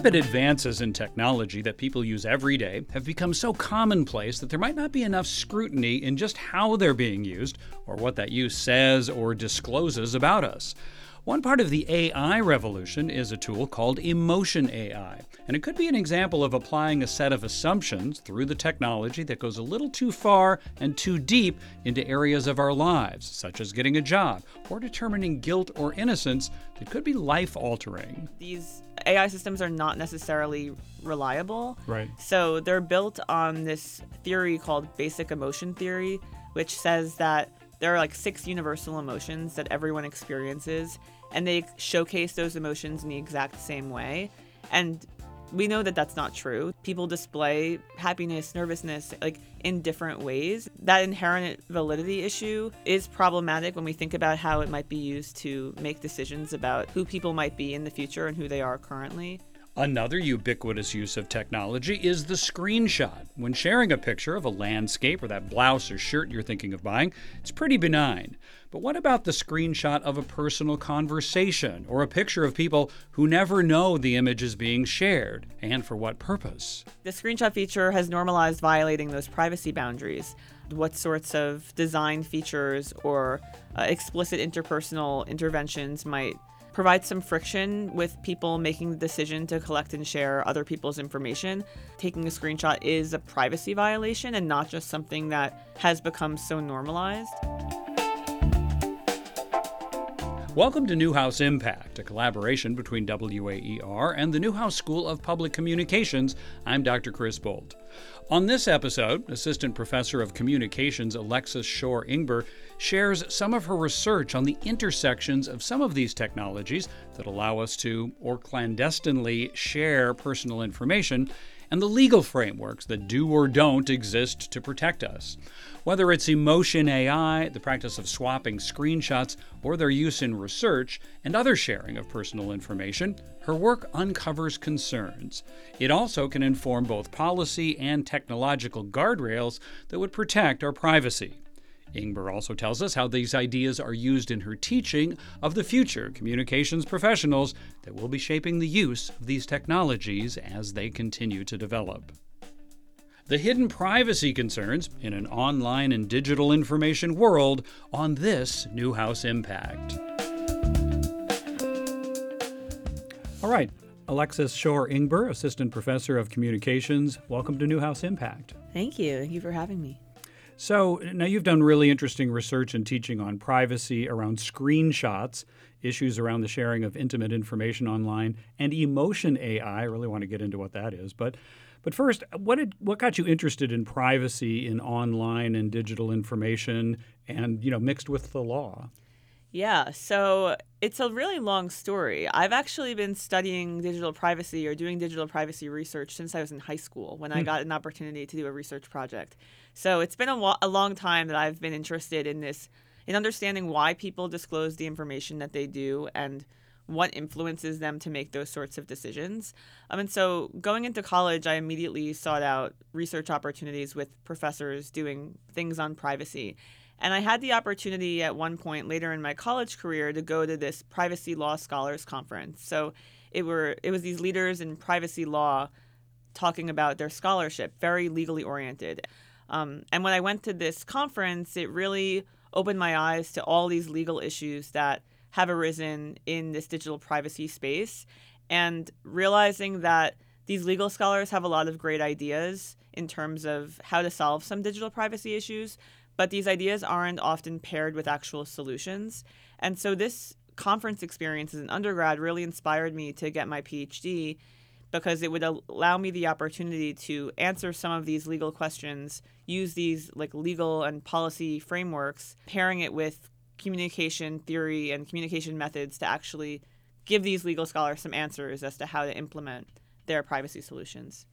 Rapid advances in technology that people use every day have become so commonplace that there might not be enough scrutiny in just how they're being used or what that use says or discloses about us. One part of the AI revolution is a tool called Emotion AI, and it could be an example of applying a set of assumptions through the technology that goes a little too far and too deep into areas of our lives, such as getting a job or determining guilt or innocence that could be life-altering. These AI systems are not necessarily reliable. Right. So they're built on this theory called basic emotion theory, which says that there are like 6 universal emotions that everyone experiences, and they showcase those emotions in the exact same way. And we know that that's not true. People display happiness, nervousness, like in different ways. That inherent validity issue is problematic when we think about how it might be used to make decisions about who people might be in the future and who they are currently. Another ubiquitous use of technology is the screenshot. When sharing a picture of a landscape or that blouse or shirt you're thinking of buying, it's pretty benign. But what about the screenshot of a personal conversation or a picture of people who never know the image is being shared, and for what purpose? The screenshot feature has normalized violating those privacy boundaries. What sorts of design features or explicit interpersonal interventions might provide some friction with people making the decision to collect and share other people's information. Taking a screenshot is a privacy violation and not just something that has become so normalized. Welcome to Newhouse Impact, a collaboration between WAER and the Newhouse School of Public Communications. I'm Dr. Chris Bolt. On this episode, Assistant Professor of Communications Alexis Shore-Ingber shares some of her research on the intersections of some of these technologies that allow us to, or clandestinely, share personal information, and the legal frameworks that do or don't exist to protect us. Whether it's Emotion AI, the practice of swapping screenshots, or their use in research and other sharing of personal information, her work uncovers concerns. It also can inform both policy and technological guardrails that would protect our privacy. Ingber also tells us how these ideas are used in her teaching of the future communications professionals that will be shaping the use of these technologies as they continue to develop. The hidden privacy concerns in an online and digital information world on this Newhouse Impact. All right, Alexis Shore-Ingber, Assistant Professor of Communications. Welcome to Newhouse Impact. Thank you. Thank you for having me. So now you've done really interesting research and teaching on privacy around screenshots, issues around the sharing of intimate information online, and Emotion AI. I really want to get into what that is. But first, what got you interested in privacy in online and digital information and, mixed with the law? Yeah, so it's a really long story. I've actually been studying digital privacy or doing digital privacy research since I was in high school when I got an opportunity to do a research project. So it's been a long time that I've been interested in this, in understanding why people disclose the information that they do and what influences them to make those sorts of decisions. And so going into college, I immediately sought out research opportunities with professors doing things on privacy. And I had the opportunity at one point later in my college career to go to this Privacy Law Scholars Conference. So it was these leaders in privacy law talking about their scholarship, very legally oriented. And when I went to this conference, it really opened my eyes to all these legal issues that have arisen in this digital privacy space, and realizing that these legal scholars have a lot of great ideas in terms of how to solve some digital privacy issues, but these ideas aren't often paired with actual solutions. And so this conference experience as an undergrad really inspired me to get my PhD, because it would allow me the opportunity to answer some of these legal questions, use these legal and policy frameworks, pairing it with communication theory and communication methods to actually give these legal scholars some answers as to how to implement their privacy solutions.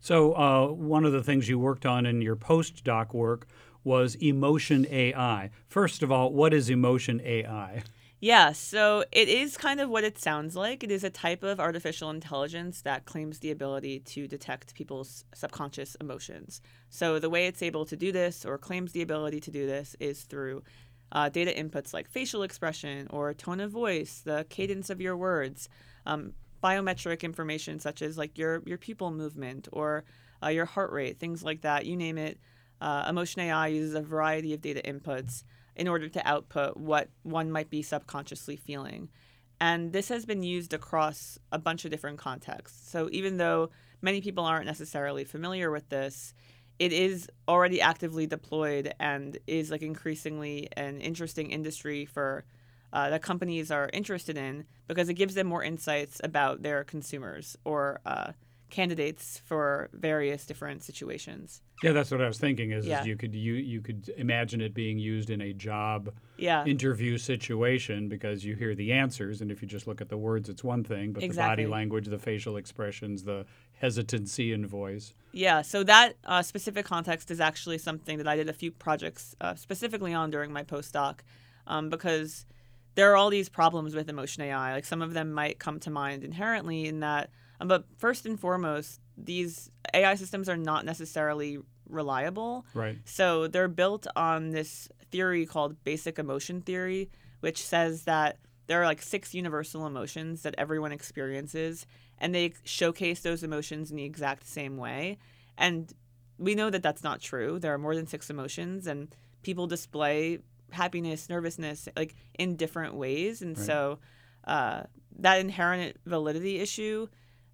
So one of the things you worked on in your postdoc work was Emotion AI. First of all, what is Emotion AI? Yeah, so it is kind of what it sounds like. It is a type of artificial intelligence that claims the ability to detect people's subconscious emotions. So the way it's able to do this, or claims the ability to do this, is through data inputs like facial expression or tone of voice, the cadence of your words, biometric information such as like your pupil movement or your heart rate, things like that, you name it. Emotion AI uses a variety of data inputs in order to output what one might be subconsciously feeling. And this has been used across a bunch of different contexts. So even though many people aren't necessarily familiar with this, it is already actively deployed and is like increasingly an interesting industry for that companies are interested in because it gives them more insights about their consumers or candidates for various different situations. Yeah, that's what I was thinking. Is Yeah. you could imagine it being used in a job Yeah. interview situation because you hear the answers, and if you just look at the words, it's one thing, but Exactly. the body language, the facial expressions, the hesitancy in voice. Yeah, so that specific context is actually something that I did a few projects specifically on during my postdoc because there are all these problems with emotion AI. Like some of them might come to mind inherently in that, but first and foremost, these AI systems are not necessarily reliable. Right. So they're built on this theory called basic emotion theory, which says that there are like 6 universal emotions that everyone experiences, and they showcase those emotions in the exact same way. And we know that that's not true. There are more than 6 emotions, and people display happiness, nervousness, like in different ways. And Right. so that inherent validity issue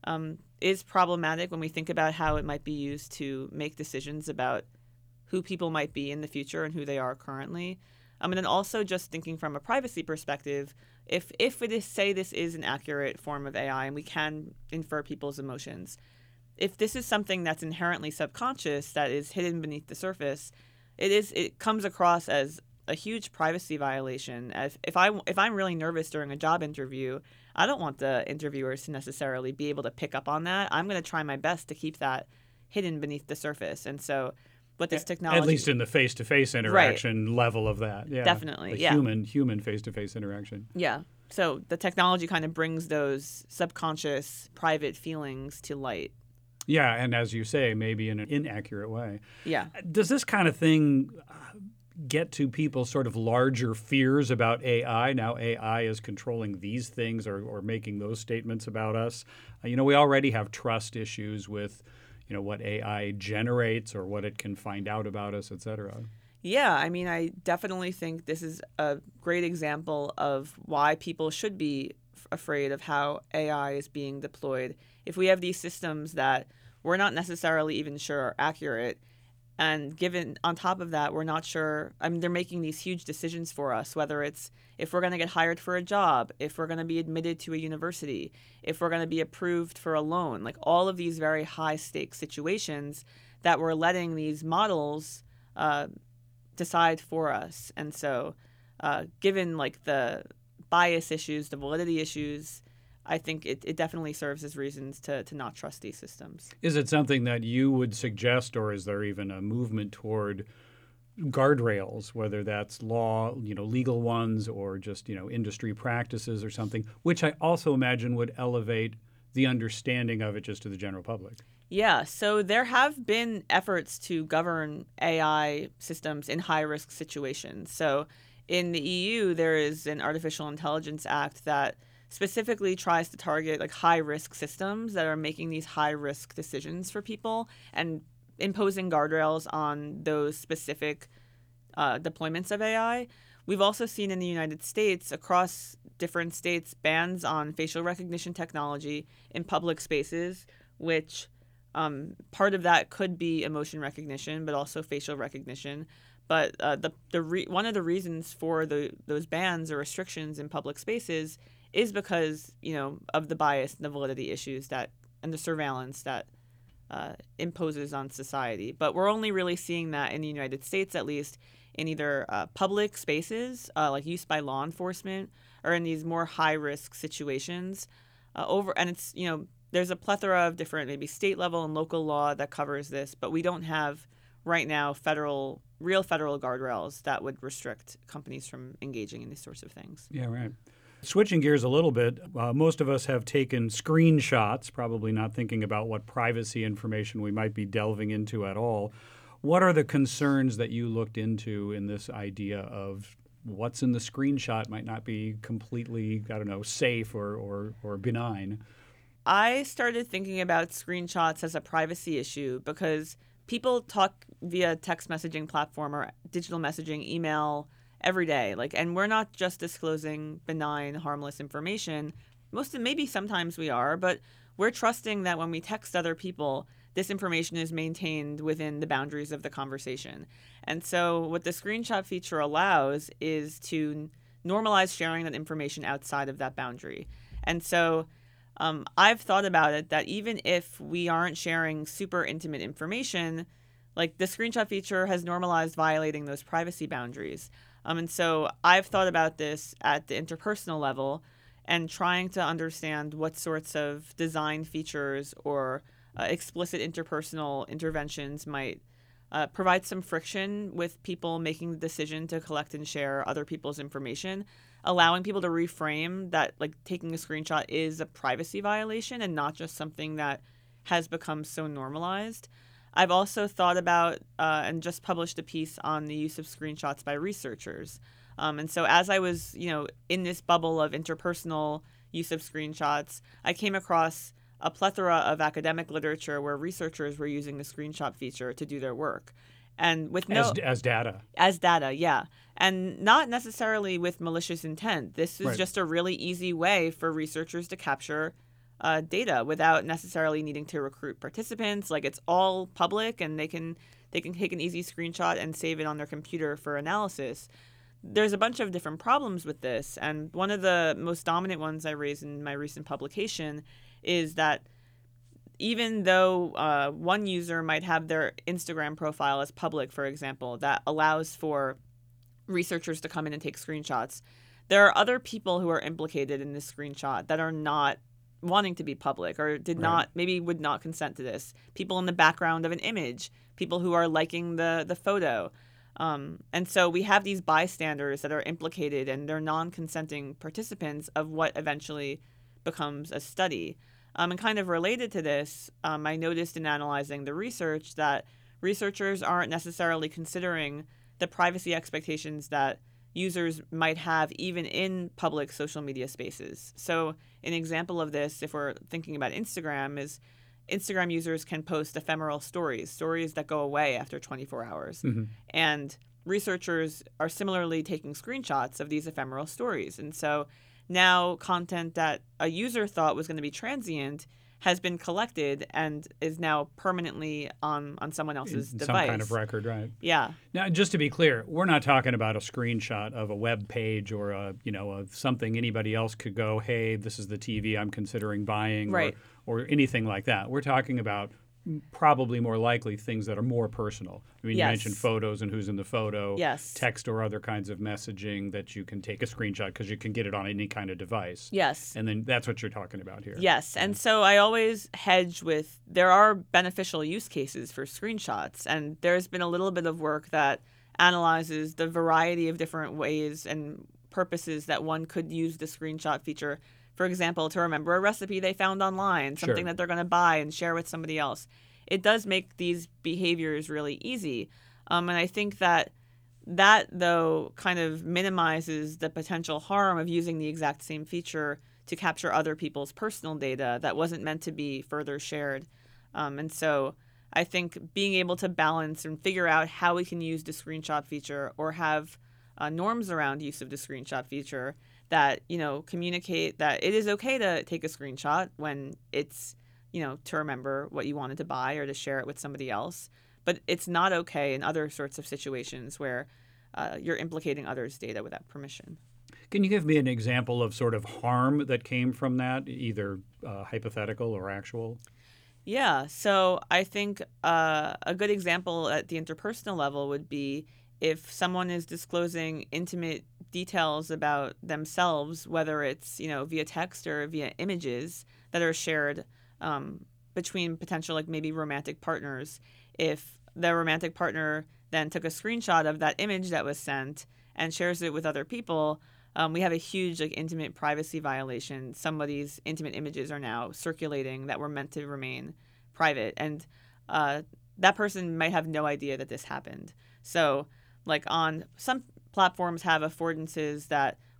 is problematic when we think about how it might be used to make decisions about who people might be in the future and who they are currently. And then also just thinking from a privacy perspective, if it is, say this is an accurate form of AI and we can infer people's emotions, if this is something that's inherently subconscious that is hidden beneath the surface, it comes across as a huge privacy violation. If I'm really nervous during a job interview, I don't want the interviewers to necessarily be able to pick up on that. I'm going to try my best to keep that hidden beneath the surface. And so what this technology, At least in the face-to-face interaction level of that. Yeah. Definitely, The yeah. human face-to-face interaction. Yeah. So the technology kind of brings those subconscious private feelings to light. Yeah, and as you say, maybe in an inaccurate way. Yeah. Does this kind of thing get to people's sort of larger fears about AI? Now AI is controlling these things or making those statements about us. We already have trust issues with, what AI generates or what it can find out about us, et cetera. Yeah, I mean, I definitely think this is a great example of why people should be afraid of how AI is being deployed. If we have these systems that we're not necessarily even sure are accurate, and given on top of that, we're not sure. I mean, they're making these huge decisions for us, whether it's if we're going to get hired for a job, if we're going to be admitted to a university, if we're going to be approved for a loan, like all of these very high stakes situations that we're letting these models decide for us. And so, given like the bias issues, the validity issues, I think it definitely serves as reasons to not trust these systems. Is it something that you would suggest, or is there even a movement toward guardrails, whether that's law, legal ones, or just, industry practices or something, which I also imagine would elevate the understanding of it just to the general public? Yeah, so there have been efforts to govern AI systems in high-risk situations. So in the EU, there is an Artificial Intelligence Act that specifically tries to target like high-risk systems that are making these high-risk decisions for people and imposing guardrails on those specific deployments of AI. We've also seen in the United States, across different states, bans on facial recognition technology in public spaces, which part of that could be emotion recognition, but also facial recognition. But one of the reasons for those bans or restrictions in public spaces is because of the bias and the validity issues and the surveillance that imposes on society. But we're only really seeing that in the United States, at least, in either public spaces like use by law enforcement or in these more high risk situations. And it's there's a plethora of different maybe state level and local law that covers this, but we don't have right now real federal guardrails that would restrict companies from engaging in these sorts of things. Yeah, right. Switching gears a little bit, most of us have taken screenshots, probably not thinking about what privacy information we might be delving into at all. What are the concerns that you looked into in this idea of what's in the screenshot might not be completely, safe or benign? I started thinking about screenshots as a privacy issue because people talk via text messaging platform or digital messaging, email every day. And we're not just disclosing benign, harmless information. Maybe sometimes we are, but we're trusting that when we text other people, this information is maintained within the boundaries of the conversation. And so what the screenshot feature allows is to normalize sharing that information outside of that boundary. And so I've thought about it that even if we aren't sharing super intimate information, like the screenshot feature has normalized violating those privacy boundaries. And so I've thought about this at the interpersonal level and trying to understand what sorts of design features or explicit interpersonal interventions might provide some friction with people making the decision to collect and share other people's information, allowing people to reframe that taking a screenshot is a privacy violation and not just something that has become so normalized. I've also thought about and just published a piece on the use of screenshots by researchers. And so as I was, in this bubble of interpersonal use of screenshots, I came across a plethora of academic literature where researchers were using the screenshot feature to do their work. And with as data. As data, yeah. And not necessarily with malicious intent. This is just a really easy way for researchers to capture data without necessarily needing to recruit participants. It's all public and they can take an easy screenshot and save it on their computer for analysis. There's a bunch of different problems with this, and one of the most dominant ones I raised in my recent publication is that even though one user might have their Instagram profile as public, for example, that allows for researchers to come in and take screenshots, there are other people who are implicated in this screenshot that are not wanting to be public or maybe would not consent to this. People in the background of an image, people who are liking the photo. And so we have these bystanders that are implicated and they're non-consenting participants of what eventually becomes a study. And kind of related to this, I noticed in analyzing the research that researchers aren't necessarily considering the privacy expectations that users might have even in public social media spaces. So an example of this, if we're thinking about Instagram, is Instagram users can post ephemeral stories that go away after 24 hours. Mm-hmm. And researchers are similarly taking screenshots of these ephemeral stories. And so now content that a user thought was going to be transient has been collected and is now permanently on someone else's device. Some kind of record, right? Yeah. Now, just to be clear, we're not talking about a screenshot of a web page or of something anybody else could go, hey, this is the TV I'm considering buying, right, or anything like that. We're talking about probably more likely things that are more personal. I mean, yes, you mentioned photos and who's in the photo, yes, text or other kinds of messaging that you can take a screenshot because you can get it on any kind of device. Yes. And then that's what you're talking about here. Yes. And so I always hedge with there are beneficial use cases for screenshots. And there's been a little bit of work that analyzes the variety of different ways and purposes that one could use the screenshot feature. For example, to remember a recipe they found online, something that they're going to buy and share with somebody else. It does make these behaviors really easy. And I think that, though, kind of minimizes the potential harm of using the exact same feature to capture other people's personal data that wasn't meant to be further shared. And so I think being able to balance and figure out how we can use the screenshot feature or have norms around use of the screenshot feature that, communicate that it is okay to take a screenshot when it's, to remember what you wanted to buy or to share it with somebody else. But it's not okay in other sorts of situations where you're implicating others' data without permission. Can you give me an example of sort of harm that came from that, either hypothetical or actual? Yeah. So I think a good example at the interpersonal level would be if someone is disclosing intimate details about themselves, whether it's, via text or via images that are shared between potential, maybe romantic partners. If the romantic partner then took a screenshot of that image that was sent and shares it with other people, we have a huge intimate privacy violation. Somebody's intimate images are now circulating that were meant to remain private. And that person might have no idea that this happened. So on some platforms have affordances that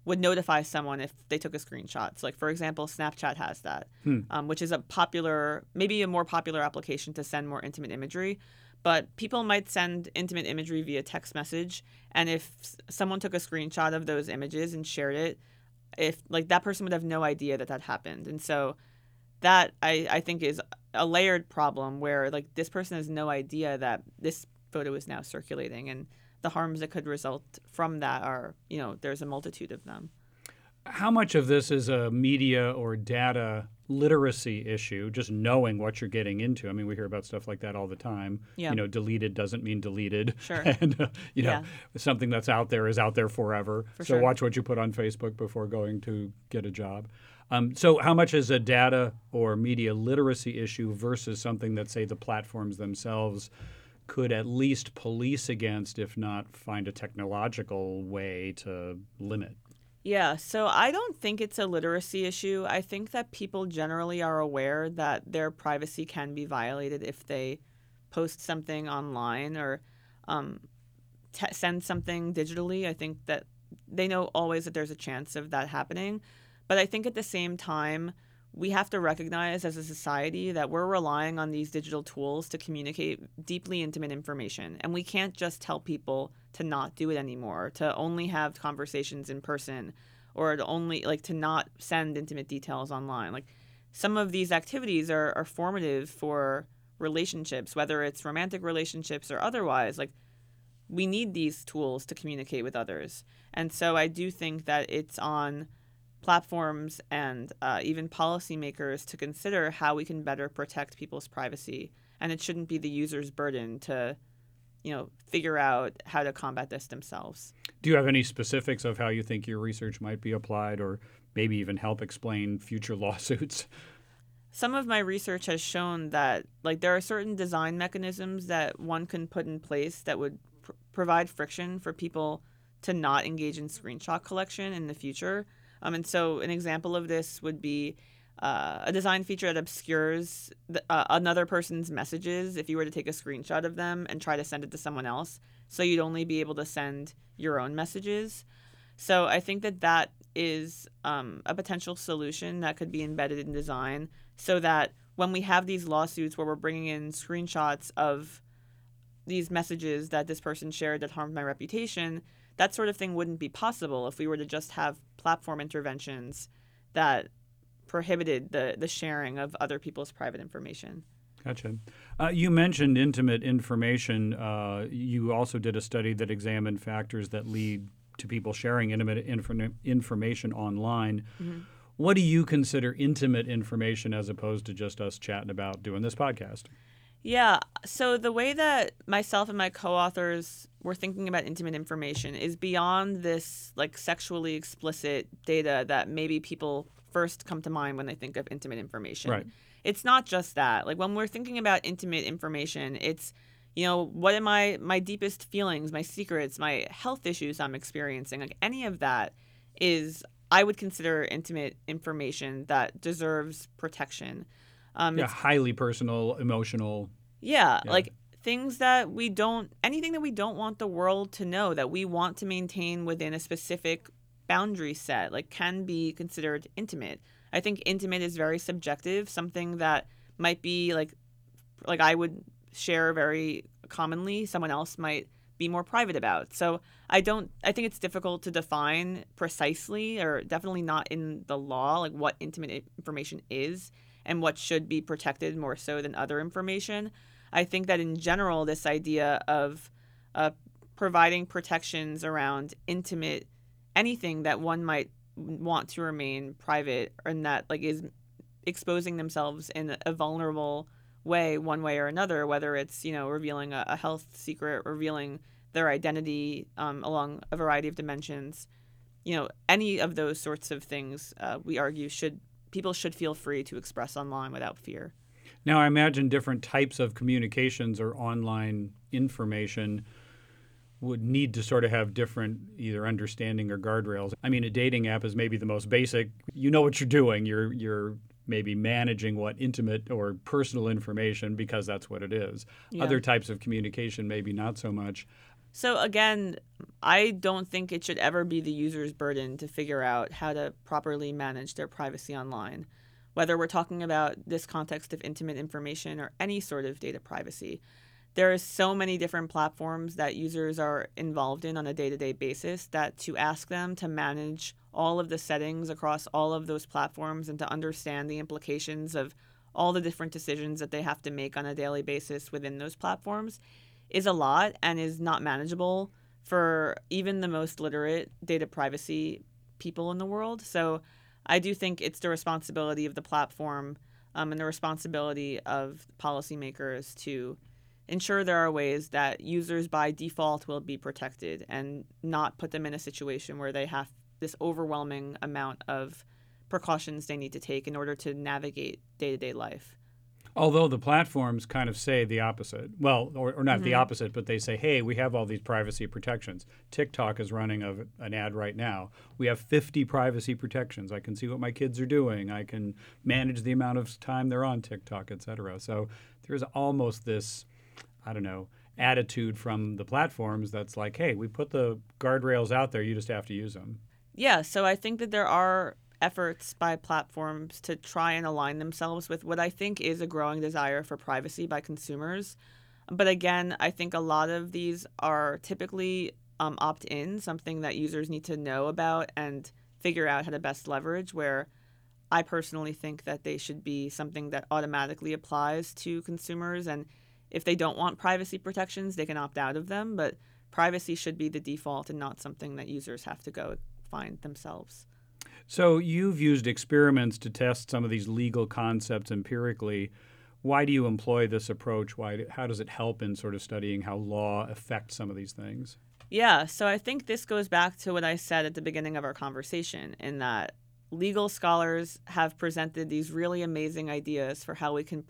would notify someone if they took a screenshot. So, like, for example, Snapchat has that, which is maybe a more popular application to send more intimate imagery. But people might send intimate imagery via text message. And if someone took a screenshot of those images and shared it, that person would have no idea that happened. And so that I think is a layered problem where like this person has no idea that this photo is now circulating, and the harms that could result from that are, there's a multitude of them. How much of this is a media or data literacy issue, just knowing what you're getting into? I mean, we hear about stuff like that all the time. Yeah. Deleted doesn't mean deleted. Sure. And, something that's out there is out there forever. For so sure. Watch what you put on Facebook before going to get a job. So how much is a data or media literacy issue versus something that, say, the platforms themselves could at least police against, if not find a technological way to limit? Yeah, so I don't think it's a literacy issue. I think that people generally are aware that their privacy can be violated if they post something online or send something digitally. I think that they know always that there's a chance of that happening. But I think at the same time, we have to recognize as a society that we're relying on these digital tools to communicate deeply intimate information. And we can't just tell people to not do it anymore, to only have conversations in person, or to not send intimate details online. Like, some of these activities are formative for relationships, whether it's romantic relationships or otherwise. Like, we need these tools to communicate with others. And so I do think that it's on platforms and even policymakers to consider how we can better protect people's privacy. And it shouldn't be the user's burden to, figure out how to combat this themselves. Do you have any specifics of how you think your research might be applied, or maybe even help explain future lawsuits? Some of my research has shown that there are certain design mechanisms that one can put in place that would provide friction for people to not engage in screenshot collection in the future. And so an example of this would be a design feature that obscures another person's messages if you were to take a screenshot of them and try to send it to someone else. So you'd only be able to send your own messages. So I think that is a potential solution that could be embedded in design, so that when we have these lawsuits where we're bringing in screenshots of these messages that this person shared that harmed my reputation, that sort of thing wouldn't be possible if we were to just have platform interventions that prohibited the sharing of other people's private information. Gotcha. You mentioned intimate information. You also did a study that examined factors that lead to people sharing intimate information online. Mm-hmm. What do you consider intimate information as opposed to just us chatting about doing this podcast? Yeah, so the way that myself and my co-authors were thinking about intimate information is beyond this sexually explicit data that maybe people first come to mind when they think of intimate information. Right. It's not just that. When we're thinking about intimate information, it's, what are my deepest feelings, my secrets, my health issues I'm experiencing. Any of that is, I would consider intimate information that deserves protection. Highly personal, emotional. Yeah, things that anything that we don't want the world to know, that we want to maintain within a specific boundary set, can be considered intimate. I think intimate is very subjective, something that might be like I would share very commonly, someone else might be more private about. So I think it's difficult to define precisely, or definitely not in the law, what intimate information is and what should be protected more so than other information. I think that in general, this idea of providing protections around intimate, anything that one might want to remain private, and that is exposing themselves in a vulnerable way, one way or another, whether it's revealing a health secret, revealing their identity along a variety of dimensions, any of those sorts of things, we argue people should feel free to express online without fear. Now, I imagine different types of communications or online information would need to sort of have different either understanding or guardrails. I mean, a dating app is maybe the most basic. You know what you're doing. You're maybe managing what intimate or personal information because that's what it is. Yeah. Other types of communication, maybe not so much. So again, I don't think it should ever be the user's burden to figure out how to properly manage their privacy online. Whether we're talking about this context of intimate information or any sort of data privacy, there are so many different platforms that users are involved in on a day-to-day basis that to ask them to manage all of the settings across all of those platforms and to understand the implications of all the different decisions that they have to make on a daily basis within those platforms is a lot and is not manageable for even the most literate data privacy people in the world. So I do think it's the responsibility of the platform and the responsibility of policymakers to ensure there are ways that users by default will be protected and not put them in a situation where they have this overwhelming amount of precautions they need to take in order to navigate day-to-day life. Although the platforms kind of say the opposite. Well, or not the opposite, but they say, hey, we have all these privacy protections. TikTok is running an ad right now. We have 50 privacy protections. I can see what my kids are doing. I can manage the amount of time they're on TikTok, et cetera. So there's almost this, I don't know, attitude from the platforms that's like, hey, we put the guardrails out there. You just have to use them. Yeah, so I think that there are efforts by platforms to try and align themselves with what I think is a growing desire for privacy by consumers. But again, I think a lot of these are typically opt-in, something that users need to know about and figure out how to best leverage, where I personally think that they should be something that automatically applies to consumers. And if they don't want privacy protections, they can opt out of them. But privacy should be the default and not something that users have to go find themselves. So you've used experiments to test some of these legal concepts empirically. Why do you employ this approach? How does it help in sort of studying how law affects some of these things? Yeah, so I think this goes back to what I said at the beginning of our conversation, in that legal scholars have presented these really amazing ideas for how we can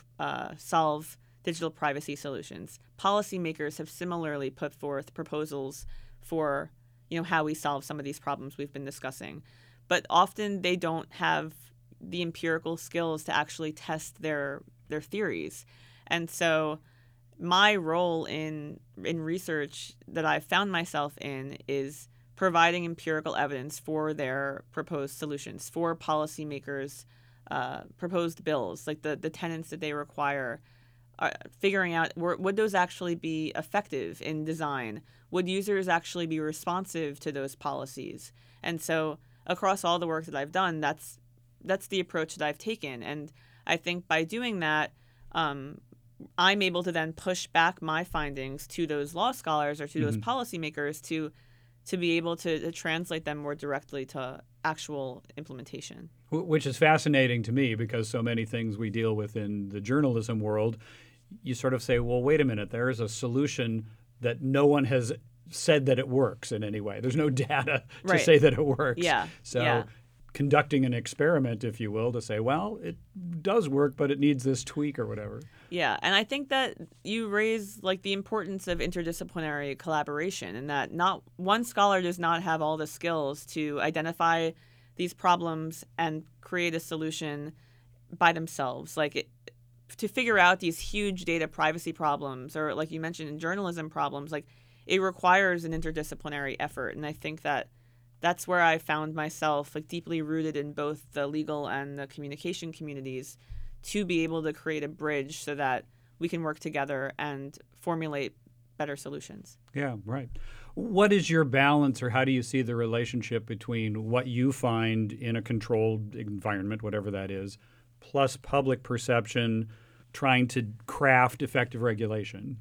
solve digital privacy solutions. Policymakers have similarly put forth proposals for how we solve some of these problems we've been discussing. But often they don't have the empirical skills to actually test their theories. And so my role in research that I've found myself in is providing empirical evidence for their proposed solutions, for policymakers' proposed bills, like the tenets that they require, figuring out would those actually be effective in design? Would users actually be responsive to those policies? And so across all the work that I've done, that's the approach that I've taken. And I think by doing that, I'm able to then push back my findings to those law scholars or to those policymakers to be able to translate them more directly to actual implementation. Which is fascinating to me because so many things we deal with in the journalism world, you sort of say, well, wait a minute, there is a solution that no one has said that it works in any way. There's no data to say that it works. Yeah. So conducting an experiment, if you will, to say, well, it does work, but it needs this tweak or whatever. Yeah, and I think that you raise the importance of interdisciplinary collaboration, and that not one scholar does not have all the skills to identify these problems and create a solution by themselves. To figure out these huge data privacy problems, or like you mentioned in journalism problems, it requires an interdisciplinary effort. And I think that that's where I found myself deeply rooted in both the legal and the communication communities to be able to create a bridge so that we can work together and formulate better solutions. Yeah, right. What is your balance, or how do you see the relationship between what you find in a controlled environment, whatever that is, plus public perception, trying to craft effective regulation?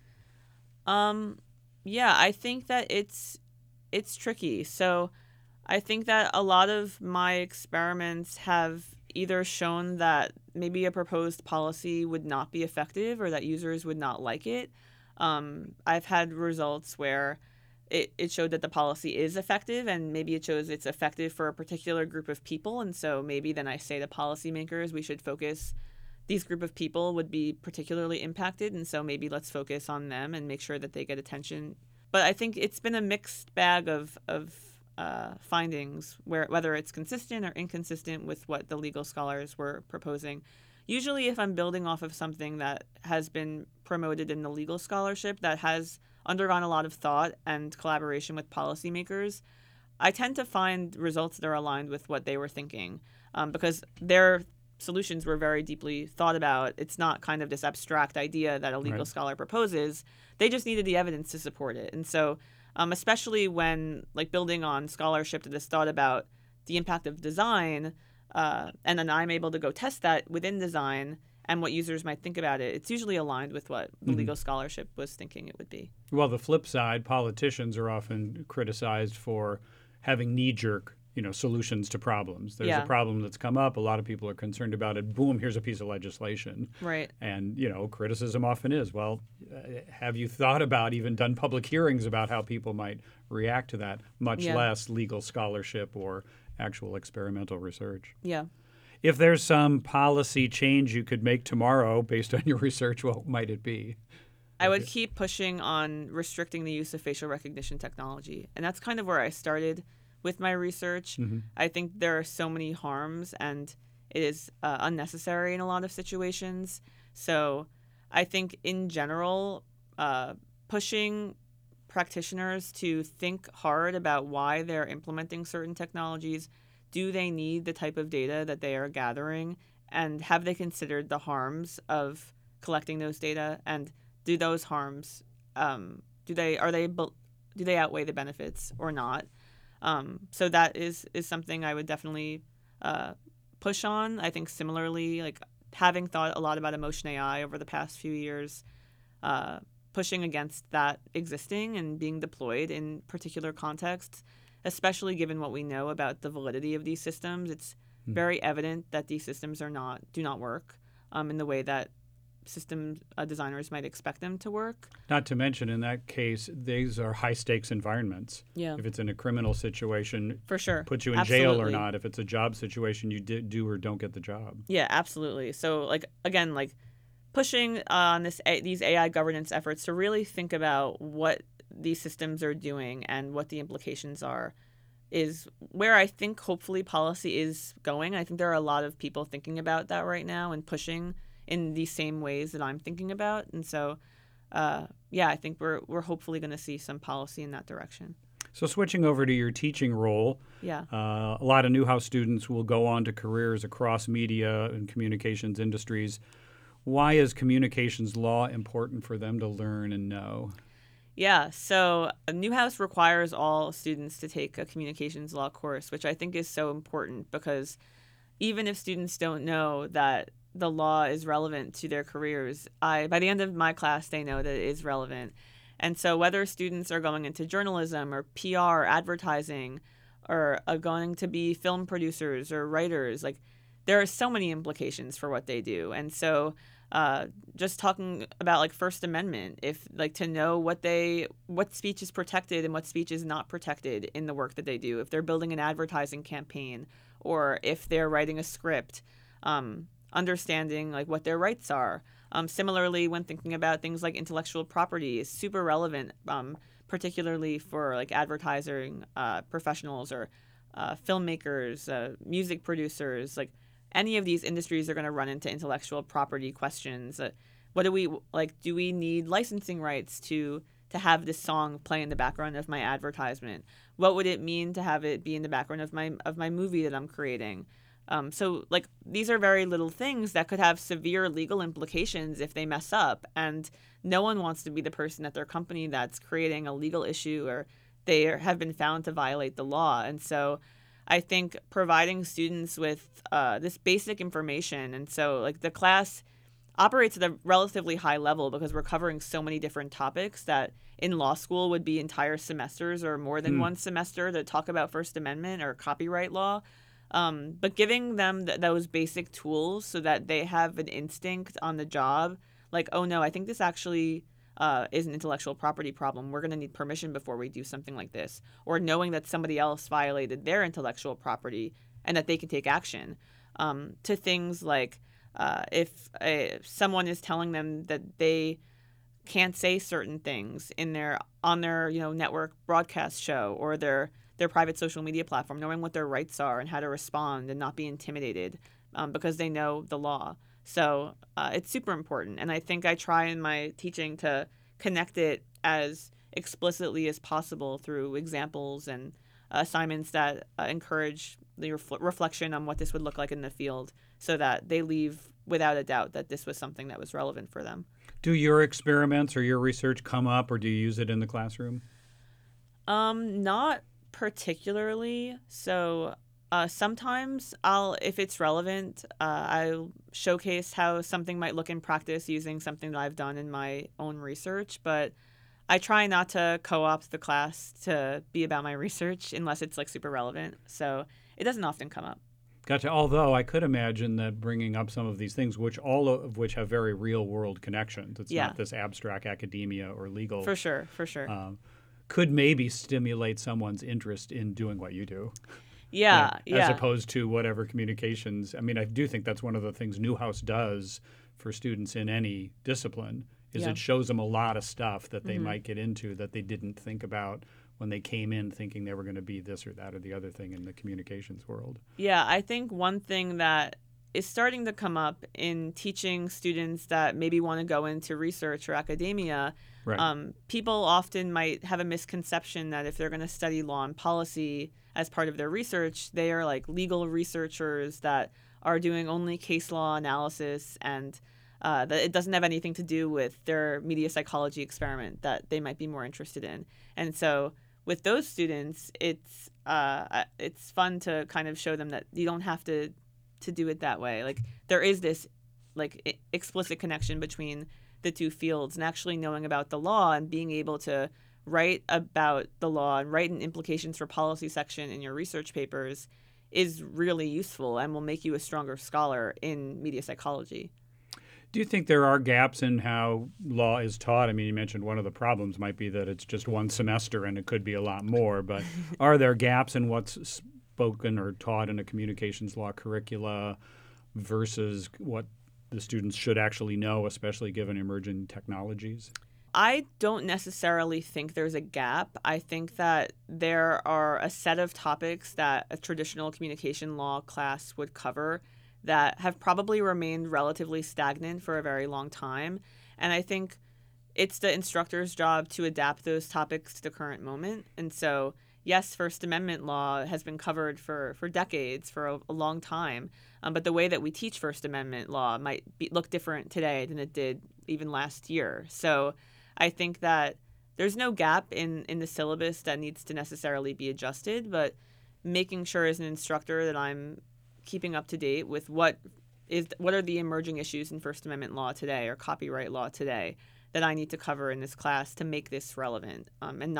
Yeah, I think that it's tricky. So I think that a lot of my experiments have either shown that maybe a proposed policy would not be effective or that users would not like it. I've had results where it showed that the policy is effective, and maybe it shows it's effective for a particular group of people. And so maybe then I say to policymakers, we should focus, these group of people would be particularly impacted. And so maybe let's focus on them and make sure that they get attention. But I think it's been a mixed bag of findings, whether it's consistent or inconsistent with what the legal scholars were proposing. Usually if I'm building off of something that has been promoted in the legal scholarship that has undergone a lot of thought and collaboration with policymakers, I tend to find results that are aligned with what they were thinking, because their solutions were very deeply thought about. It's not kind of this abstract idea that a legal Right. scholar proposes. They just needed the evidence to support it. And so, especially when like building on scholarship that is thought about the impact of design, and then I'm able to go test that within design and what users might think about it, it's usually aligned with what the legal scholarship was thinking it would be. Well, the flip side, politicians are often criticized for having knee-jerk, solutions to problems. There's Yeah. a problem that's come up. A lot of people are concerned about it. Boom, here's a piece of legislation. Right. And, criticism often is, well, have you thought about, even done public hearings about how people might react to that, much Yeah. less legal scholarship or actual experimental research? Yeah. If there's some policy change you could make tomorrow based on your research, what might it be? I would keep pushing on restricting the use of facial recognition technology. And that's kind of where I started with my research. I think there are so many harms, and it is unnecessary in a lot of situations. So I think in general, pushing practitioners to think hard about why they're implementing certain technologies. Do they need the type of data that they are gathering? And have they considered the harms of collecting those data? And do those harms do they outweigh the benefits or not? So that is something I would definitely push on. I think similarly, like having thought a lot about emotion AI over the past few years, pushing against that existing and being deployed in particular contexts, especially given what we know about the validity of these systems. It's very evident that these systems do not work in the way that system designers might expect them to work. Not to mention, in that case, these are high-stakes environments. Yeah. If it's in a criminal situation, For sure. put you in jail or Absolutely. not. If it's a job situation, you do or don't get the job. Yeah, absolutely. So, like again, like pushing on these AI governance efforts to really think about what these systems are doing and what the implications are is where I think hopefully policy is going. I think there are a lot of people thinking about that right now and pushing in the same ways that I'm thinking about. And so, yeah, I think we're hopefully going to see some policy in that direction. So switching over to your teaching role, Yeah. a lot of Newhouse students will go on to careers across media and communications industries. Why is communications law important for them to learn and know? Yeah, so Newhouse requires all students to take a communications law course, which I think is so important because even if students don't know that the law is relevant to their careers, by the end of my class, they know that it is relevant. And so whether students are going into journalism or PR, advertising, or are going to be film producers or writers, like there are so many implications for what they do. And so just talking about like First Amendment, if like to know what speech is protected and what speech is not protected in the work that they do, if they're building an advertising campaign or if they're writing a script, understanding like what their rights are. Similarly, when thinking about things like intellectual property is super relevant, particularly for like advertising professionals or filmmakers, music producers, like any of these industries are going to run into intellectual property questions. What do we like? Do we need licensing rights to have this song play in the background of my advertisement? What would it mean to have it be in the background of my movie that I'm creating? So like these are very little things that could have severe legal implications if they mess up, and no one wants to be the person at their company that's creating a legal issue or they have been found to violate the law. And so I think providing students with this basic information, and so like the class operates at a relatively high level because we're covering so many different topics that in law school would be entire semesters or more than one semester to talk about First Amendment or copyright law. But giving them those basic tools so that they have an instinct on the job, like, oh no, I think this actually is an intellectual property problem. We're going to need permission before we do something like this. Or knowing that somebody else violated their intellectual property and that they can take action. To things like if someone is telling them that they can't say certain things on their network broadcast show or their private social media platform, knowing what their rights are and how to respond and not be intimidated because they know the law. So it's super important. And I think I try in my teaching to connect it as explicitly as possible through examples and assignments that encourage the reflection on what this would look like in the field, so that they leave without a doubt that this was something that was relevant for them. Do your experiments or your research come up, or do you use it in the classroom? Not particularly. So sometimes if it's relevant, I'll showcase how something might look in practice using something that I've done in my own research. But I try not to co-opt the class to be about my research unless it's like super relevant. So it doesn't often come up. Gotcha. Although I could imagine that bringing up some of these things, which all of which have very real world connections, it's not this abstract academia or legal. For sure. Could maybe stimulate someone's interest in doing what you do. Yeah. As opposed to whatever communications. I mean, I do think that's one of the things Newhouse does for students in any discipline, is it shows them a lot of stuff that they might get into that they didn't think about when they came in thinking they were going to be this or that or the other thing in the communications world. Yeah, I think one thing that is starting to come up in teaching students that maybe want to go into research or academia, people often might have a misconception that if they're going to study law and policy as part of their research, they are like legal researchers that are doing only case law analysis, and that it doesn't have anything to do with their media psychology experiment that they might be more interested in. And so with those students, it's fun to kind of show them that you don't have to do it that way. Like there is this like explicit connection between the two fields, and actually knowing about the law and being able to write about the law and write an implications for policy section in your research papers is really useful and will make you a stronger scholar in media psychology. Do you think there are gaps in how law is taught? I mean, you mentioned one of the problems might be that it's just one semester and it could be a lot more, but are there gaps in what's spoken or taught in a communications law curricula versus what the students should actually know, especially given emerging technologies? I don't necessarily think there's a gap. I think that there are a set of topics that a traditional communication law class would cover that have probably remained relatively stagnant for a very long time. And I think it's the instructor's job to adapt those topics to the current moment. And so, yes, First Amendment law has been covered for decades, for a long time. But the way that we teach First Amendment law might look different today than it did even last year. So I think that there's no gap in the syllabus that needs to necessarily be adjusted, but making sure as an instructor that I'm keeping up to date with what are the emerging issues in First Amendment law today or copyright law today that I need to cover in this class to make this relevant, and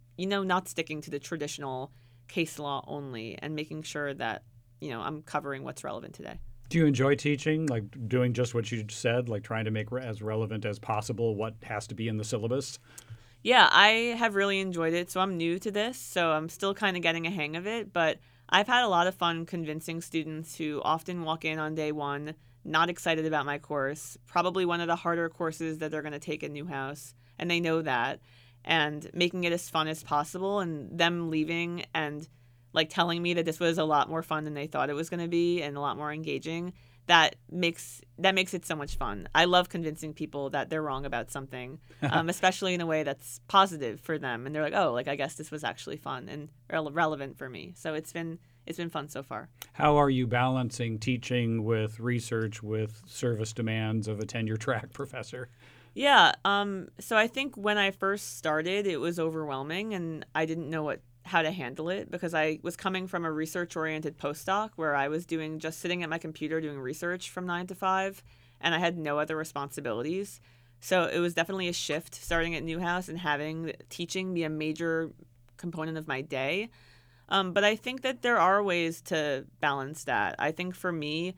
not sticking to the traditional case law only, and making sure that I'm covering what's relevant today. Do you enjoy teaching, like doing just what you said, like trying to make as relevant as possible what has to be in the syllabus? Yeah, I have really enjoyed it. So I'm new to this, so I'm still kind of getting a hang of it, but I've had a lot of fun convincing students who often walk in on day one not excited about my course, probably one of the harder courses that they're going to take at Newhouse, and they know that, and making it as fun as possible, and them leaving and like telling me that this was a lot more fun than they thought it was going to be and a lot more engaging. That makes it so much fun. I love convincing people that they're wrong about something, especially in a way that's positive for them. And they're like, oh, like I guess this was actually fun and relevant for me. So it's been fun so far. How are you balancing teaching with research with service demands of a tenure track professor? Yeah. So I think when I first started, it was overwhelming, and I didn't know how to handle it because I was coming from a research-oriented postdoc where I was just sitting at my computer doing research from 9 to 5, and I had no other responsibilities. So it was definitely a shift starting at Newhouse and having teaching be a major component of my day. But I think that there are ways to balance that. I think for me,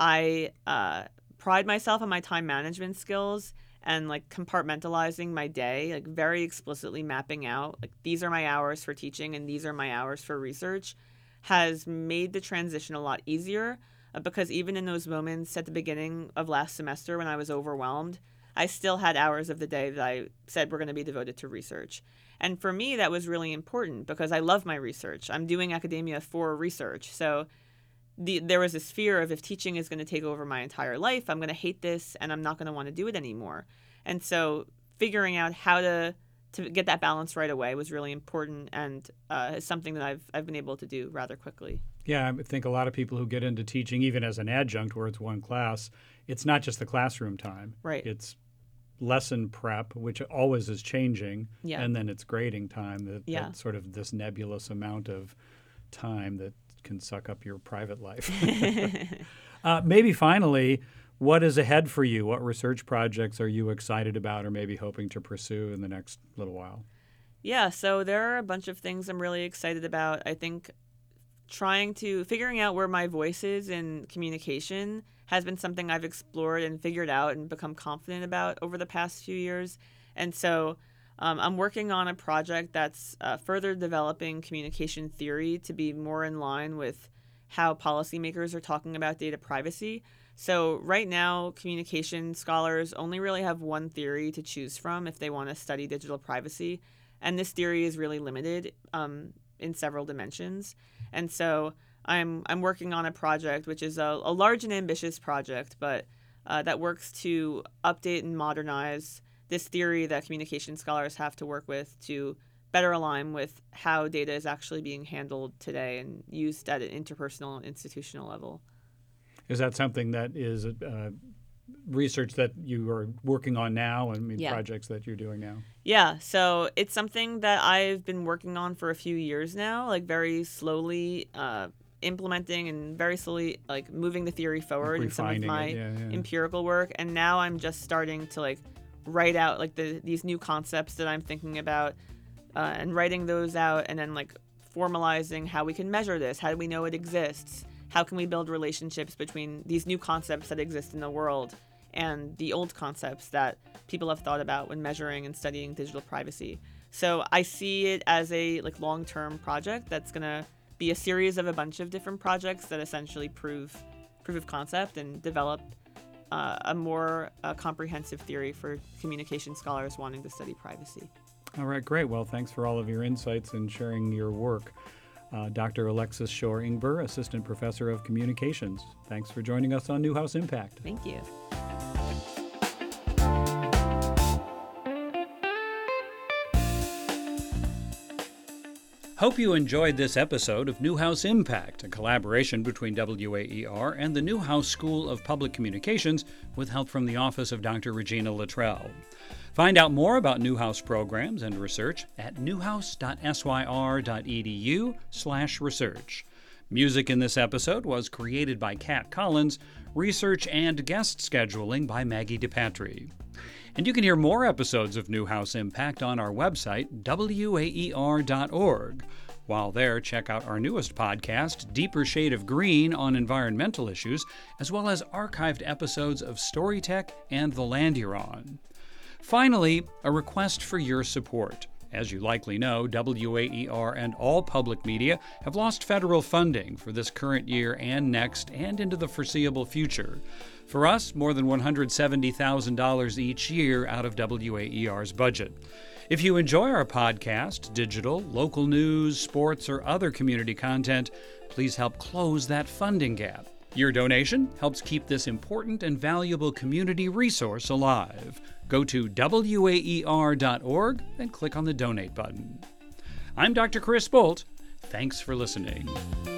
I pride myself on my time management skills and like compartmentalizing my day, like very explicitly mapping out, like these are my hours for teaching and these are my hours for research, has made the transition a lot easier because even in those moments at the beginning of last semester when I was overwhelmed, I still had hours of the day that I said were going to be devoted to research. And for me, that was really important because I love my research. I'm doing academia for research. So there was this fear of if teaching is going to take over my entire life, I'm going to hate this and I'm not going to want to do it anymore. And so figuring out how to get that balance right away was really important, and is something that I've been able to do rather quickly. Yeah, I think a lot of people who get into teaching, even as an adjunct where it's one class, it's not just the classroom time. Right. It's lesson prep, which always is changing, Yeah. and then it's grading time, Yeah. that sort of this nebulous amount of time that can suck up your private life. Maybe finally, what is ahead for you? What research projects are you excited about or maybe hoping to pursue in the next little while? Yeah, so there are a bunch of things I'm really excited about. I think figuring out where my voice is in communication has been something I've explored and figured out and become confident about over the past few years. And so I'm working on a project that's further developing communication theory to be more in line with how policymakers are talking about data privacy. So right now, communication scholars only really have one theory to choose from if they want to study digital privacy. And this theory is really limited in several dimensions. And so I'm working on a project which is a large and ambitious project, but that works to update and modernize this theory that communication scholars have to work with to better align with how data is actually being handled today and used at an interpersonal and institutional level. Is that something that is research that you are working on now and projects that you're doing now? Yeah, so it's something that I've been working on for a few years now, like very slowly implementing and very slowly like moving the theory forward in some of my empirical work. And now I'm just starting to like write out like these new concepts that I'm thinking about and writing those out and then like formalizing how we can measure this. How do we know it exists? How can we build relationships between these new concepts that exist in the world and the old concepts that people have thought about when measuring and studying digital privacy? So I see it as a like long-term project that's going to be a series of a bunch of different projects that essentially prove of concept and develop a more comprehensive theory for communication scholars wanting to study privacy. All right, great. Well, thanks for all of your insights and sharing your work. Dr. Alexis Shore-Ingber, Assistant Professor of Communications. Thanks for joining us on Newhouse Impact. Thank you. Hope you enjoyed this episode of Newhouse Impact, a collaboration between WAER and the Newhouse School of Public Communications with help from the office of Dr. Regina Luttrell. Find out more about Newhouse programs and research at newhouse.syr.edu/research. Music in this episode was created by Kat Collins, research and guest scheduling by Maggie DePatry. And you can hear more episodes of Newhouse Impact on our website, waer.org. While there, check out our newest podcast, Deeper Shade of Green, on environmental issues, as well as archived episodes of Storytech and The Land You're On. Finally, a request for your support. As you likely know, WAER and all public media have lost federal funding for this current year and next and into the foreseeable future. For us, more than $170,000 each year out of WAER's budget. If you enjoy our podcast, digital, local news, sports, or other community content, please help close that funding gap. Your donation helps keep this important and valuable community resource alive. Go to waer.org and click on the donate button. I'm Dr. Chris Bolt. Thanks for listening.